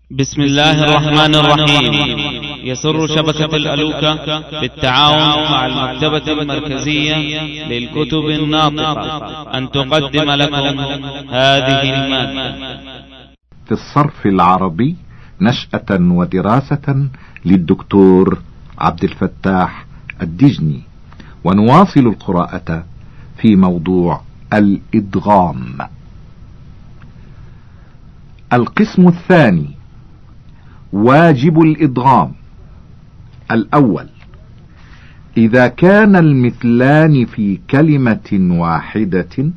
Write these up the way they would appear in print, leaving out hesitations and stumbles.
بسم الله الرحمن الرحيم. يسر شبكة الألوكة بالتعاون مع المكتبة المركزية للكتب الناطقة أن تقدم لكم هذه المادة. في الصرف العربي نشأة ودراسة للدكتور عبد الفتاح الدجني، ونواصل القراءة في موضوع الإدغام. القسم الثاني واجب الإدغام. الأول: إذا كان المثلان في كلمة واحدة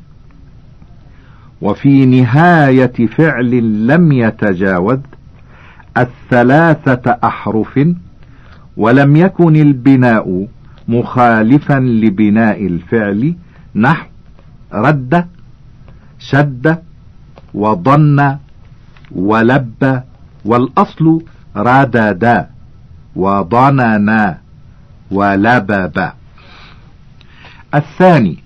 وفي نهاية فعل لم يتجاوز 3 أحرف ولم يكن البناء مخالفا لبناء الفعل، نحو رد، شد، وضن، ولب، والأصل رددا، وضننا، ولبب. الثاني: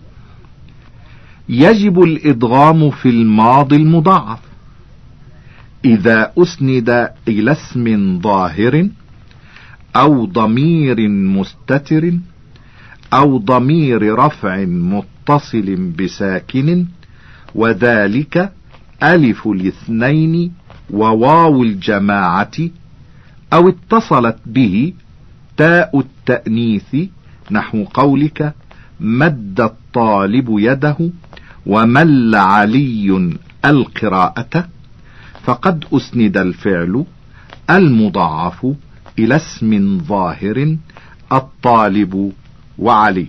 يجب الإدغام في الماضي المضاعف إذا أسند إلى اسم ظاهر أو ضمير مستتر أو ضمير رفع متصل بساكن، وذلك ألف الاثنين وواو الجماعة، أو اتصلت به تاء التأنيث، نحو قولك مد الطالب يده ومل علي القراءة، فقد أسند الفعل المضاعف إلى اسم ظاهر الطالب وعلي.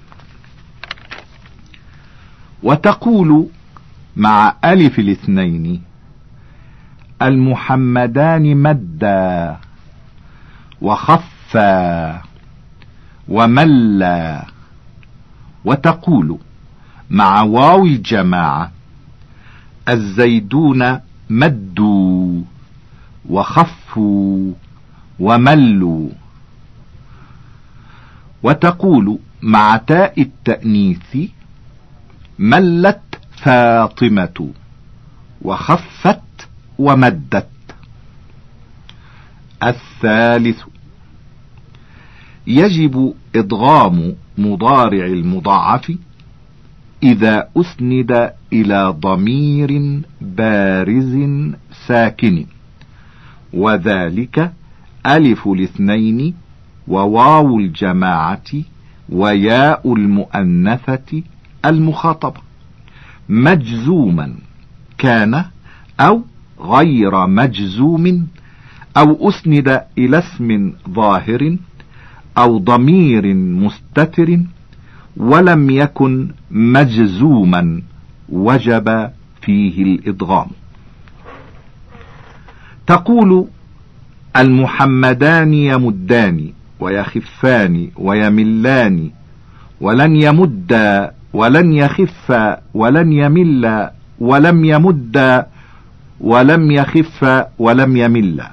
وتقول مع ألف الاثنين المحمدان مدا، وخفا، وملا. وتقول مع واو الجماعة الزيدون مدوا، وخفوا، وملوا. وتقول مع تاء التأنيث ملت فاطمة، وخفت، ومدت. الثالث: يجب إدغام مضارع المضاعف إذا أسند إلى ضمير بارز ساكن، وذلك ألف الاثنين وواو الجماعة وياء المؤنثة المخاطبة، مجزوما كان أو غير مجزوم، أو أسند إلى اسم ظاهر أو ضمير مستتر ولم يكن مجزوما، وجب فيه الإدغام. تقول المحمدان يمدان، ويخفان، ويملان، ولن يمدا، ولن يخف، ولن يمل، ولم يمد، ولم يخف، ولم يمل.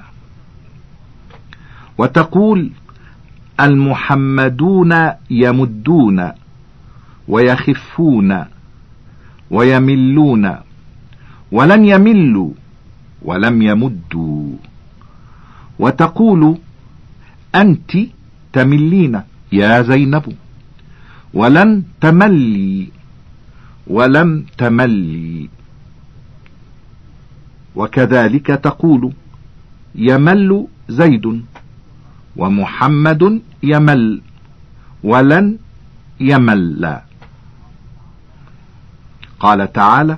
وتقول المحمدون يمدون، ويخفون، ويملون، ولن يملوا، ولم يمدوا. وتقول أنت تملين يا زينب، ولن تملي، ولم تملي. وكذلك تقول يمل زيد، ومحمد يمل، ولن يمل. قال تعالى: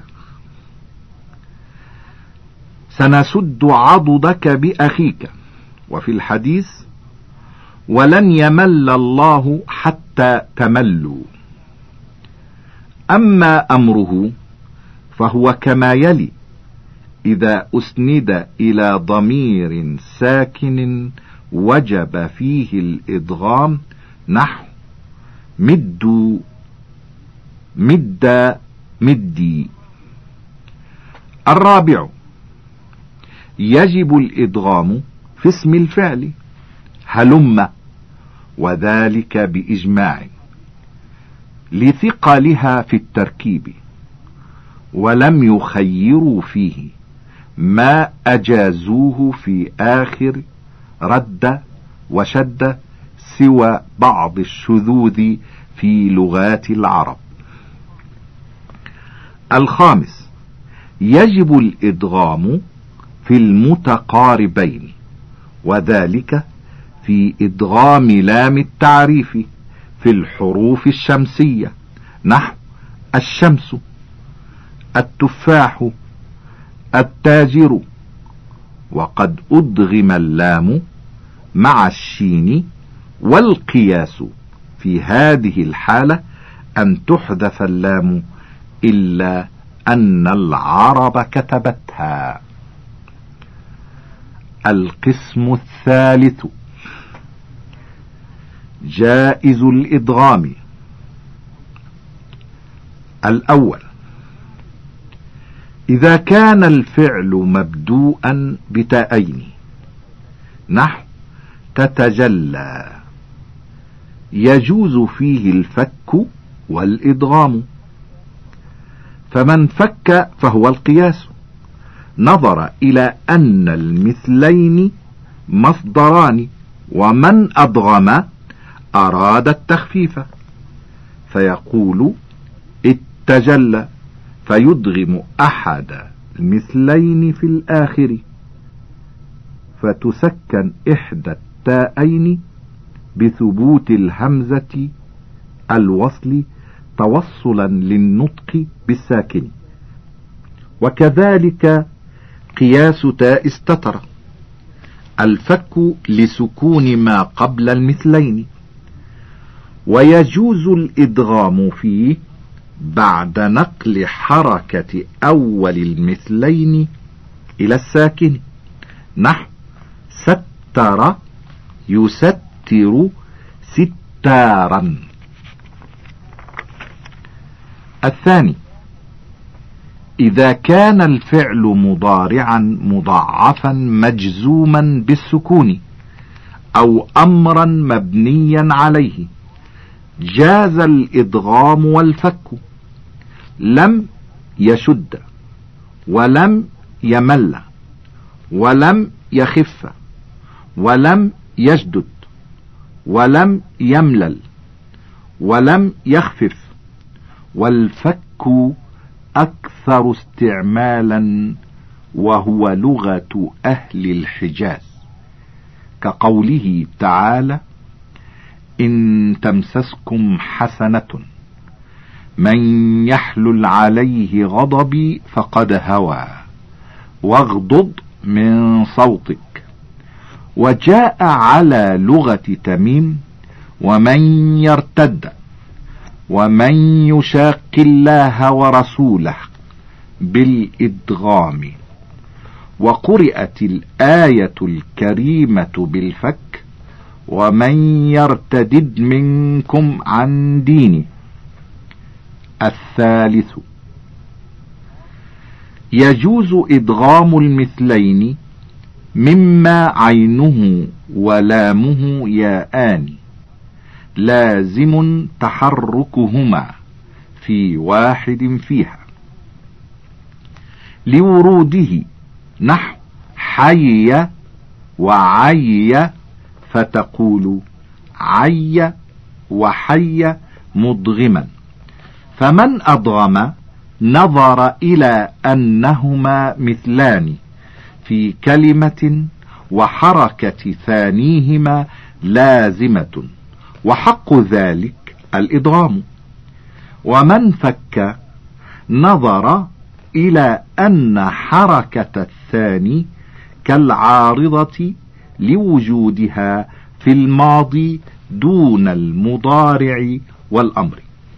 سنسد عضدك بأخيك. وفي الحديث: ولن يمل الله حتى تملوا. أما أمره فهو كما يلي: إذا أسند إلى ضمير ساكن وجب فيه الإدغام، نحو مدوا، مد، مدي. الرابع: يجب الإدغام في اسم الفعل هلم، وذلك بإجماع لثقلها في التركيب، ولم يخيروا فيه ما أجازوه في آخر رد وشد سوى بعض الشذوذ في لغات العرب. الخامس: يجب الإدغام في المتقاربين، وذلك في إدغام لام التعريف في الحروف الشمسية، نحو الشمس، التفاح، التاجر. وقد أدغم اللام مع الشين، والقياس في هذه الحالة أن تحذف اللام إلا أن العرب كتبتها. القسم الثالث: جائز الإدغام. الأول: إذا كان الفعل مبدوءا بتاءين، نحو تتجلى، يجوز فيه الفك والإدغام. فمن فك فهو القياس، نظر إلى أن المثلين مصدران، ومن أدغم أراد التخفيف، فيقول اتجلى، فيدغم أحد المثلين في الآخر، فتسكن إحدى التاءين بثبوت الهمزة الوصل توصلا للنطق بالساكن. وكذلك قياس تاء استتر، الفك لسكون ما قبل المثلين. ويجوز الإدغام فيه بعد نقل حركة أول المثلين إلى الساكن، نحو ستر، يستر، ستارا. الثاني: إذا كان الفعل مضارعا مضاعفا مجزوما بالسكون، أو أمرا مبنيا عليه، جاز الإدغام والفك. لم يشد، ولم يمل، ولم يخف، ولم يشدد، ولم يملل، ولم يخفف. والفك أكثر استعمالا، وهو لغة أهل الحجاز، كقوله تعالى: إن تمسسكم حسنة من يحلل عليه غضبي فقد هوى واغضض من صوتك. وجاء على لغة تميم: ومن يرتد، ومن يشاق الله ورسوله، بالإدغام. وقرئت الآية الكريمة بالفك: ومن يرتدد منكم عن دينه. الثالث: يجوز إدغام المثلين مما عينه ولامه ياءان، لازم تحركهما في واحد فيها، لوروده، نحو حي وعي، فتقول عي وحي مدغما. فمن أدغم نظر إلى أنهما مثلان في كلمة، وحركة ثانيهما لازمة، وحق ذلك الإدغام. ومن فك نظر إلى أن حركة الثاني كالعارضة لوجودها في الماضي دون المضارع والأمر.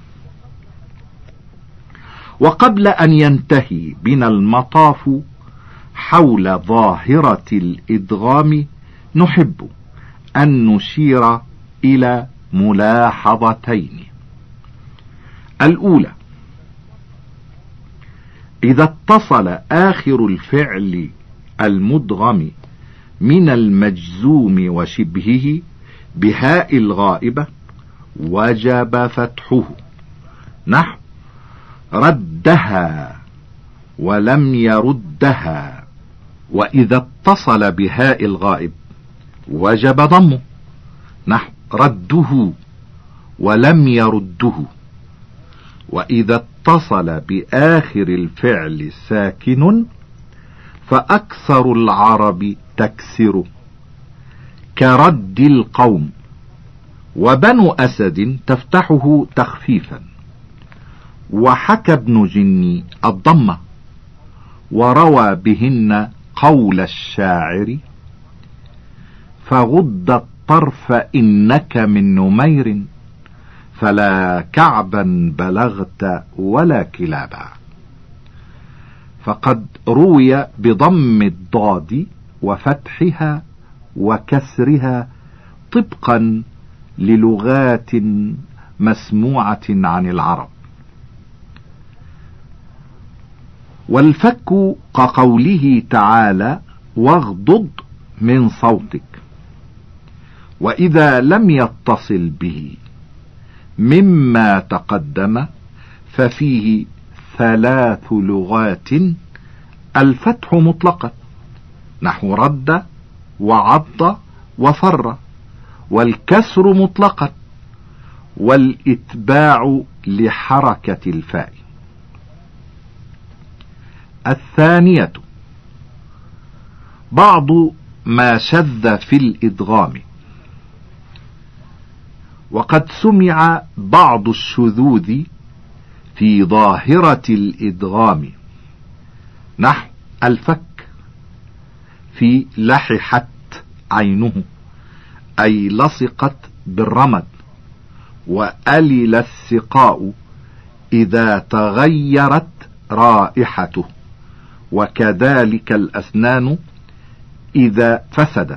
وقبل أن ينتهي بنا المطاف حول ظاهرة الإدغام، نحب أن نشير إلى ملاحظتين. الأولى: إذا اتصل آخر الفعل المدغم من المجزوم وشبهه بهاء الغائبة وجب فتحه، نحو ردها ولم يردها، وإذا اتصل بهاء الغائب وجب ضمه، نحو رده ولم يرده. وإذا اتصل بآخر الفعل ساكن فأكثر العرب تكسره، كرد القوم، وبنو أسد تفتحه تخفيفا. وحكى ابن جني الضمة، وروى بهن قول الشاعر: فغض الطرف إنك من نمير، فلا كعبا بلغت ولا كلابا. فقد روي بضم الضاد وفتحها وكسرها طبقا للغات مسموعة عن العرب. والفك كقوله تعالى: واغضض من صوتك. وإذا لم يتصل به مما تقدم ففيه 3 لغات: الفتح مطلقا نحو رد وعض وفر، والكسر مطلقا، والإتباع لحركة الفاء. الثانية بعض ما شذ في الإدغام، وقد سمع بعض الشذوذ في ظاهرة الإدغام، نحو الفك في لححت عينه، أي لصقت بالرمد، وألل السقاء إذا تغيرت رائحته، وكذلك الأسنان إذا فسدت،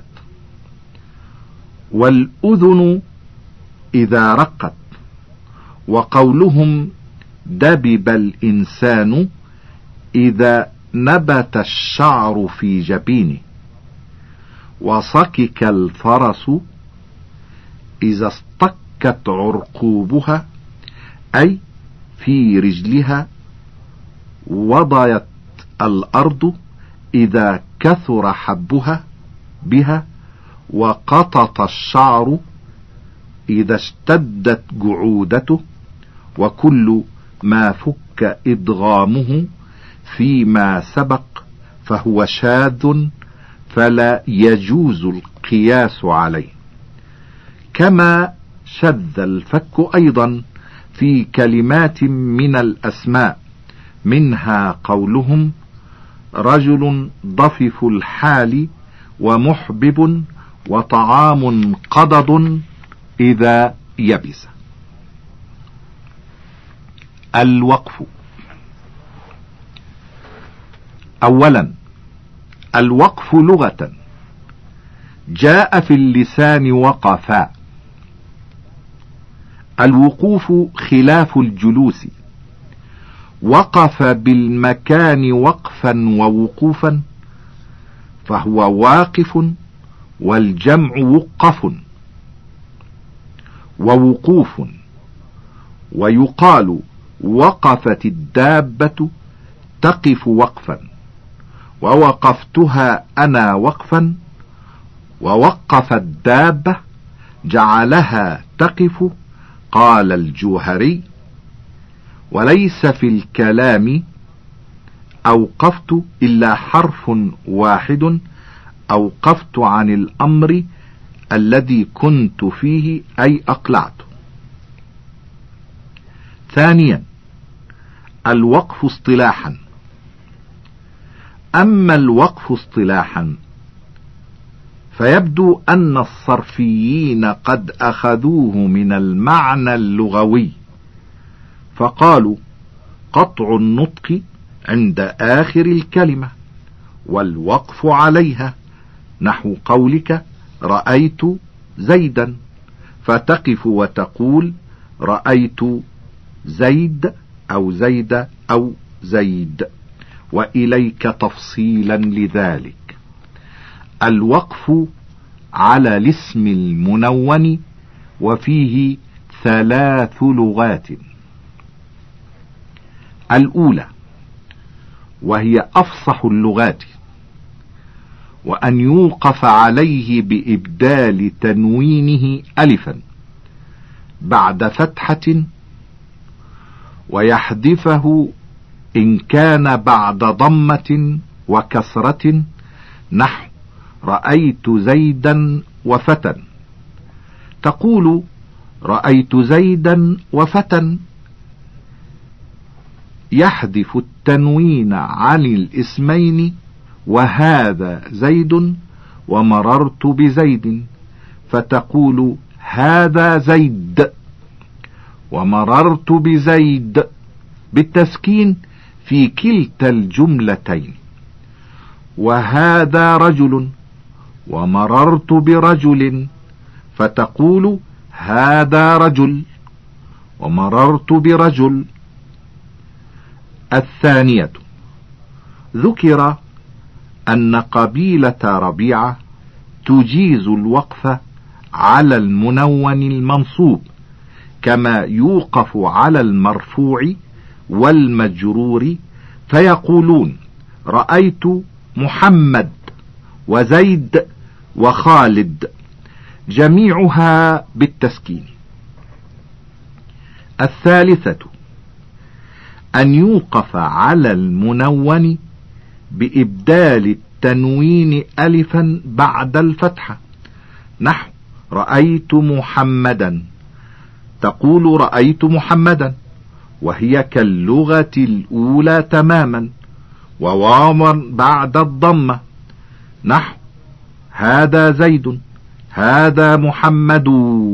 والأذن إذا رقت. وقولهم دبب الإنسان إذا نبت الشعر في جبينه، وصكك الفرس إذا اصطكت عرقوبها، أي في رجلها. وضيت الأرض إذا كثر حبها بها، وقطط الشعر إذا اشتدت جعودته. وكل ما فك إدغامه فيما سبق فهو شاذ، فلا يجوز القياس عليه. كما شذ الفك أيضا في كلمات من الأسماء، منها قولهم: رجل ضفف الحال، ومحبب، وطعام قضض إذا يبس. الوقف. أولا، الوقف لغة جاء في اللسان وقفا. الوقوف خلاف الجلوس، وقف بالمكان وقفا ووقوفا، فهو واقف، والجمع وقف ووقوف. ويقال وقفت الدابة تقف وقفا، ووقفتها أنا وقفا، ووقف الدابة جعلها تقف. قال الجوهري: وليس في الكلام أوقفت إلا حرف واحد، أوقفت عن الأمر الذي كنت فيه، أي أقلعته. ثانيا، الوقف اصطلاحا. أما الوقف اصطلاحا فيبدو أن الصرفيين قد أخذوه من المعنى اللغوي، فقالوا: قطع النطق عند آخر الكلمة، والوقف عليها، نحو قولك: رأيت زيدا، فتقف وتقول: رأيت زيد أو زيد أو زيد. وإليك تفصيلا لذلك. الوقف على الاسم المنون، وفيه 3 لغات. الأولى وهي أفصح اللغات: وأن يوقف عليه بإبدال تنوينه ألفا بعد فتحة، ويحذفه إن كان بعد ضمة وكسرة، نحو رأيت زيدا وفتى. تقول رأيت زيدا وفتى، يحذف التنوين عن الاسمين، وهذا زيد ومررت بزيد، فتقول هذا زيد ومررت بزيد بالتسكين في كلتا الجملتين. وهذا رجل ومررت برجل، فتقول هذا رجل ومررت برجل. الثانية، ذكر أن قبيلة ربيعة تجيز الوقف على المنون المنصوب، كما يوقف على المرفوع والمجرور، فيقولون رأيت محمد وزيد وخالد، جميعها بالتسكين. الثالثة، أن يوقف على المنون بإبدال التنوين ألفا بعد الفتحة، نحو رأيت محمدا، تقول رأيت محمدا، وهي كاللغة الأولى تماما، وواوا بعد الضمة، نحو هذا زيد، هذا محمد،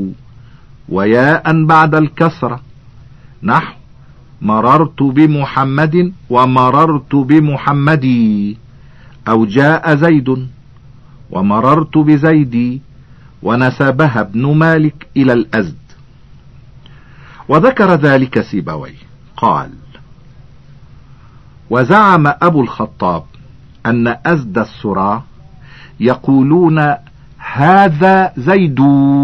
وياء بعد الكسرة، نحو مررت بمحمد ومررت بمحمدي، أو جاء زيد ومررت بزيدي، ونسبها ابن مالك إلى الأزد. وذكر ذلك سيبويه قال: وزعم أبو الخطاب أن أزد السراء يقولون هذا زيد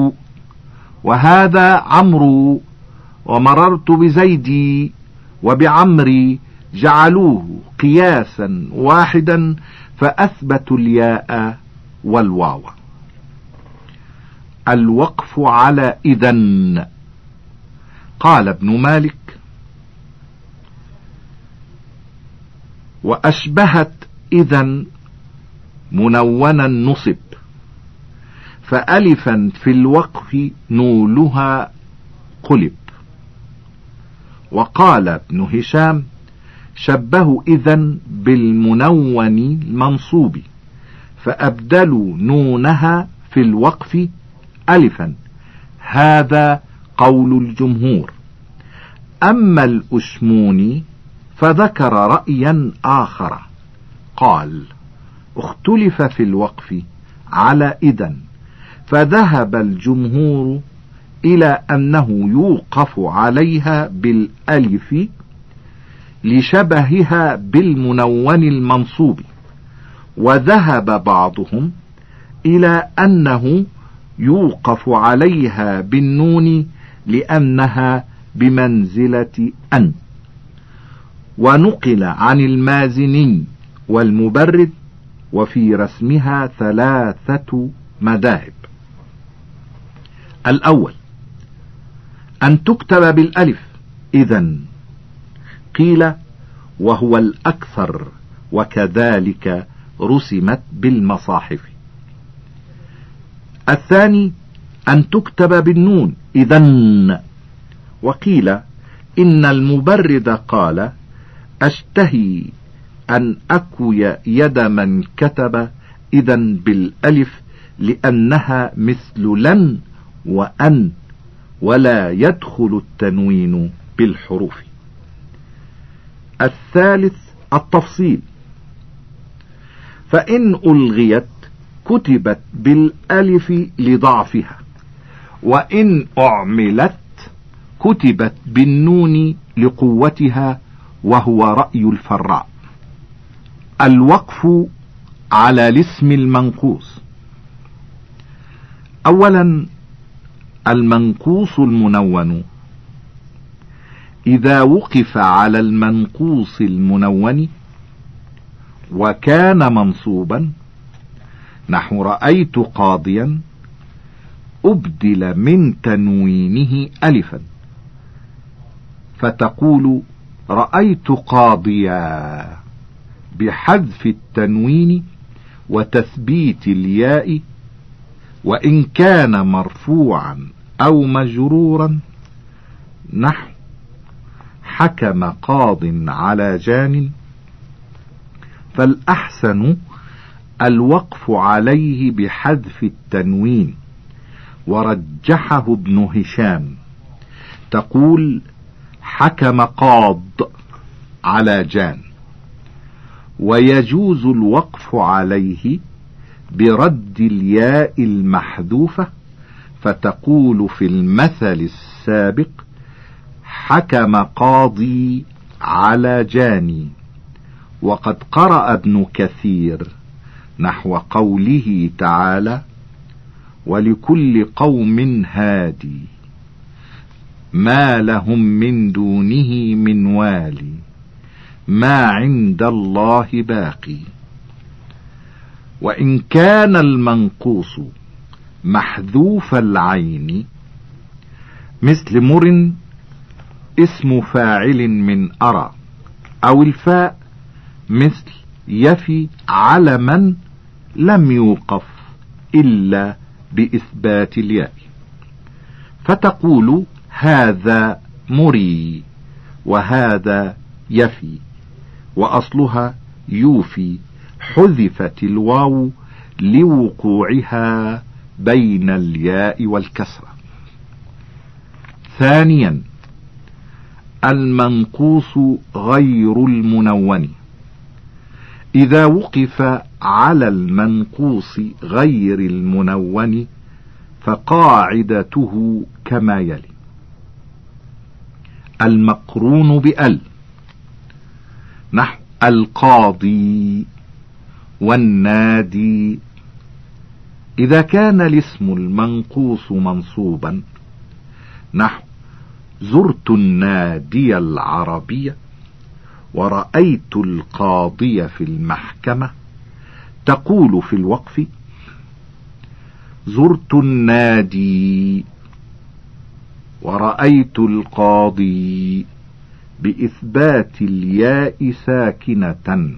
وهذا عمرو، ومررت بزيدي وبعمري، جعلوه قياسا واحدا فأثبتوا الياء والواو. الوقف على إذن. قال ابن مالك: وأشبهت إذن منونا نصب، فألفا في الوقف نولها قلب. وقال ابن هشام: شبهوا إذن بالمنون المنصوب، فأبدلوا نونها في الوقف ألفا. هذا قول الجمهور. أما الأشموني فذكر رأيا آخر، قال: اختلف في الوقف على إذن، فذهب الجمهور إلى أنه يوقف عليها بالألف لشبهها بالمنون المنصوب، وذهب بعضهم إلى أنه يوقف عليها بالنون لأنها بمنزلة أن. ونقل عن المازني والمبرد وفي رسمها 3 مذاهب. الأول: أن تكتب بالألف إذن، قيل وهو الأكثر، وكذلك رسمت بالمصاحف. الثاني: أن تكتب بالنون إذن، وقيل إن المبرد قال: أشتهي أن أكوي يد من كتب إذن بالألف، لأنها مثل لن وأن، ولا يدخل التنوين بالحروف. الثالث: التفصيل، فإن ألغيت كتبت بالألف لضعفها، وإن أعملت كتبت بالنون لقوتها، وهو رأي الفراء. الوقف على الاسم المنقوص. أولا: المنقوص المنون إذا وقف على المنقوص المنون وكان منصوبا نحو رأيت قاضيا أبدل من تنوينه ألفا، فتقول رأيت قاضيا بحذف التنوين وتثبيت الياء، وإن كان مرفوعا أو مجرورا نحو حكم قاض على جان، فالأحسن الوقف عليه بحذف التنوين، ورجحه ابن هشام، تقول حكم قاض على جان. ويجوز الوقف عليه برد الياء المحذوفة، فتقول في المثل السابق حكم قاضي على جاني. وقد قرأ ابن كثير نحو قوله تعالى ولكل قوم هادي ما لهم من دونه من والي ما عند الله باقي. وإن كان المنقوص محذوف العين مثل مر اسم فاعل من أرى، أو الفاء مثل يفي على من لم يوقف إلا بإثبات الياء، فتقول هذا مري وهذا يفي، وأصلها يوفي، حذفت الواو لوقوعها بين الياء والكسرة. ثانيا المنقوص غير المنون، إذا وقف على المنقوص غير المنون فقاعدته كما يلي: المقرون بأل نحو القاضي والنادي. إذا كان الاسم المنقوص منصوبا نحو زرت النادي العربية ورأيت القاضي في المحكمة، تقول في الوقف زرت النادي ورأيت القاضي بإثبات الياء ساكنة.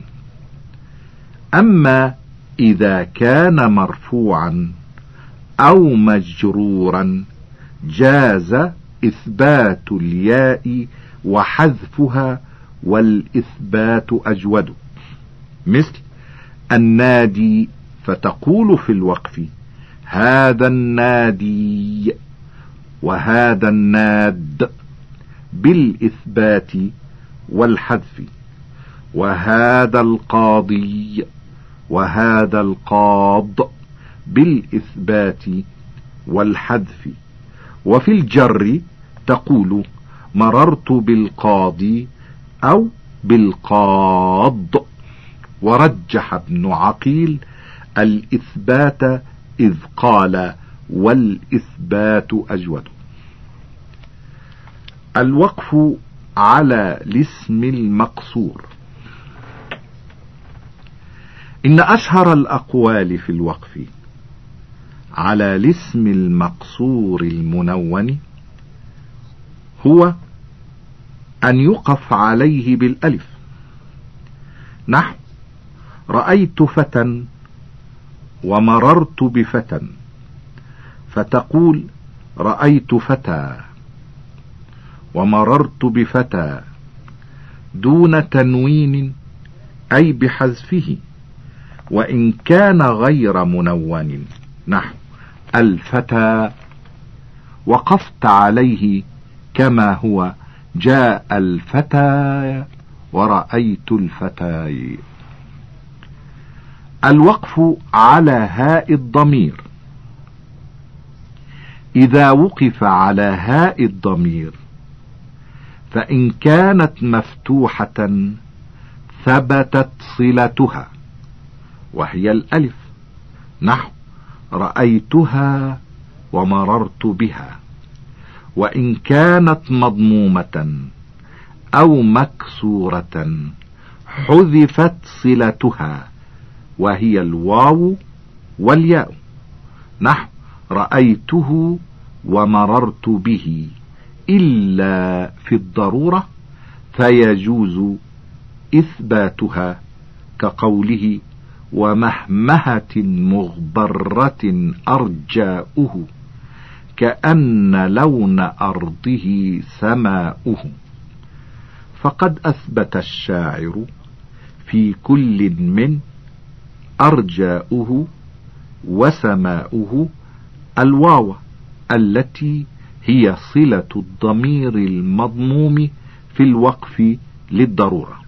أما إذا كان مرفوعا أو مجرورا جاز إثبات الياء وحذفها، والإثبات أجود، مثل النادي، فتقول في الوقف هذا النادي وهذا الناد بالإثبات والحذف، وهذا القاضي وهذا القاض بالإثبات والحذف. وفي الجر تقول مررت بالقاضي أو بالقاض. ورجح ابن عقيل الإثبات إذ قال والإثبات أجود. الوقف على الاسم المقصور. إن أشهر الأقوال في الوقف على الاسم المقصور المنون هو أن يقف عليه بالألف، نحو رأيت فتى ومررت بفتى، فتقول رأيت فتى ومررت بفتى دون تنوين أي بحذفه، وإن كان غير منون نحو الفتى وقفت عليه كما هو جاء الفتى ورأيت الفتى. الوقف على هاء الضمير. إذا وقف على هاء الضمير فإن كانت مفتوحة ثبتت صلتها وهي الألف، نحو رأيتها ومررت بها. وإن كانت مضمومة أو مكسورة حذفت صلتها وهي الواو والياء، نحو رأيته ومررت به، إلا في الضرورة فيجوز إثباتها، كقوله ومهمهة مغبرة أرجاؤه، كأن لون أرضه سماؤه. فقد أثبت الشاعر في كل من أرجاؤه وسماؤه الواو التي هي صلة الضمير المضموم في الوقف للضرورة.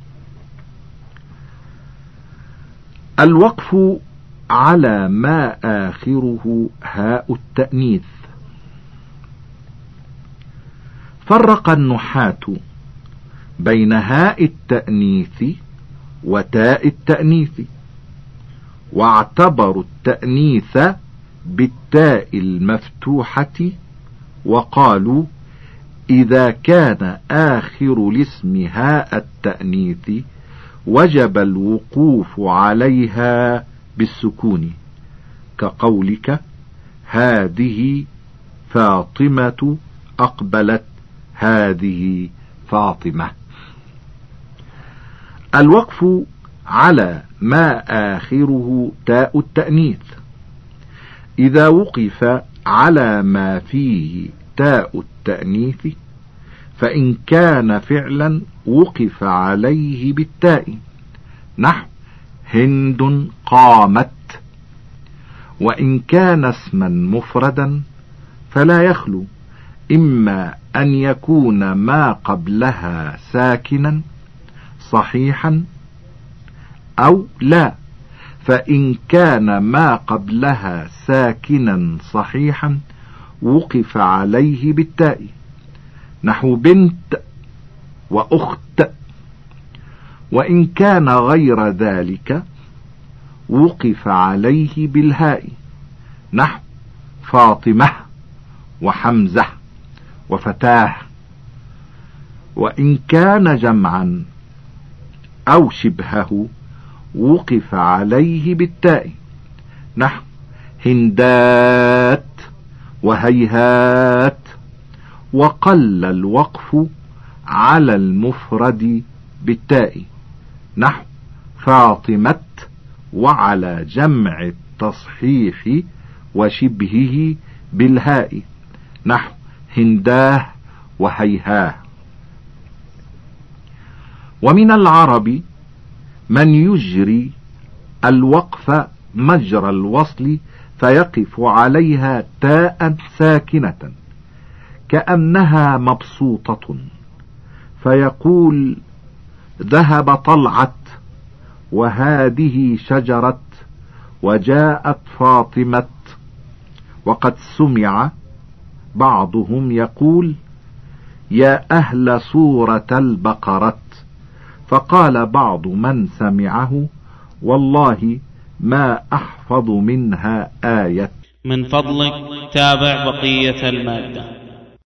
الوقف على ما آخره هاء التأنيث. فرق النحاة بين هاء التأنيث وتاء التأنيث، واعتبروا التأنيث بالتاء المفتوحة، وقالوا إذا كان آخر الاسم هاء التأنيث وجب الوقوف عليها بالسكون، كقولك هذه فاطمة أقبلت، هذه فاطمة. الوقف على ما آخره تاء التأنيث. إذا وقف على ما فيه تاء التأنيث فإن كان فعلا وقف عليه بالتاء، نحو هند قامت. وإن كان اسما مفردا فلا يخلو إما أن يكون ما قبلها ساكنا صحيحا أو لا، فإن كان ما قبلها ساكنا صحيحا وقف عليه بالتاء، نحو بنت وأخت. وإن كان غير ذلك وقف عليه بالهاء، نحو فاطمة وحمزة وفتاه. وإن كان جمعا أو شبهه وقف عليه بالتاء، نحو هندات وهيهات. وقل الوقف على المفرد بالتاء، نحو فاطمة، وعلى جمع التصحيح وشبهه بالهاء، نحو هنداه وهيهاه. ومن العرب من يجري الوقف مجرى الوصل فيقف عليها تاء ساكنة كأنها مبسوطة، فيقول ذهب طلعت، وهذه شجرة، وجاءت فاطمة. وقد سمع بعضهم يقول يا أهل سورة البقرة، فقال بعض من سمعه والله ما أحفظ منها آية. من فضلك تابع بقية المادة.